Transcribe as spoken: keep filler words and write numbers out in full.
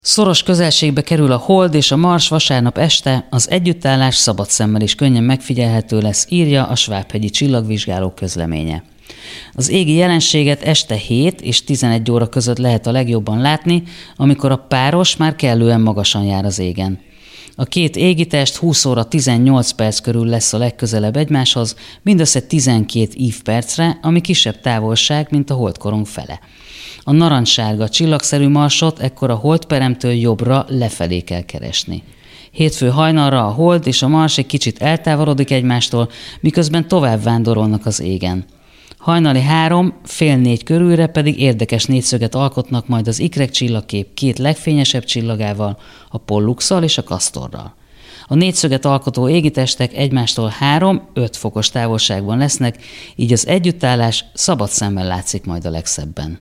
Szoros közelségbe kerül a Hold és a Mars vasárnap este, az együttállás szabad szemmel is könnyen megfigyelhető lesz, írja a Svábhegyi Csillagvizsgálók közleménye. Az égi jelenséget este hét és tizenegy óra között lehet a legjobban látni, amikor a páros már kellően magasan jár az égen. A két égitest húsz óra tizennyolc perc körül lesz a legközelebb egymáshoz, mindössze tizenkét ívpercre, ami kisebb távolság, mint a holdkorong fele. A narancssárga csillagszerű Marsot ekkor a holdperemtől jobbra lefelé kell keresni. Hétfő hajnalra a Hold és a Mars egy kicsit eltávolodik egymástól, miközben tovább vándorolnak az égen. Hajnali három, fél négy körülre pedig érdekes négyszöget alkotnak majd az ikrek csillagkép két legfényesebb csillagával, a Polluxal és a Castorral. A négyszöget alkotó égitestek egymástól három-öt fokos távolságban lesznek, így az együttállás szabad szemmel látszik majd a legszebben.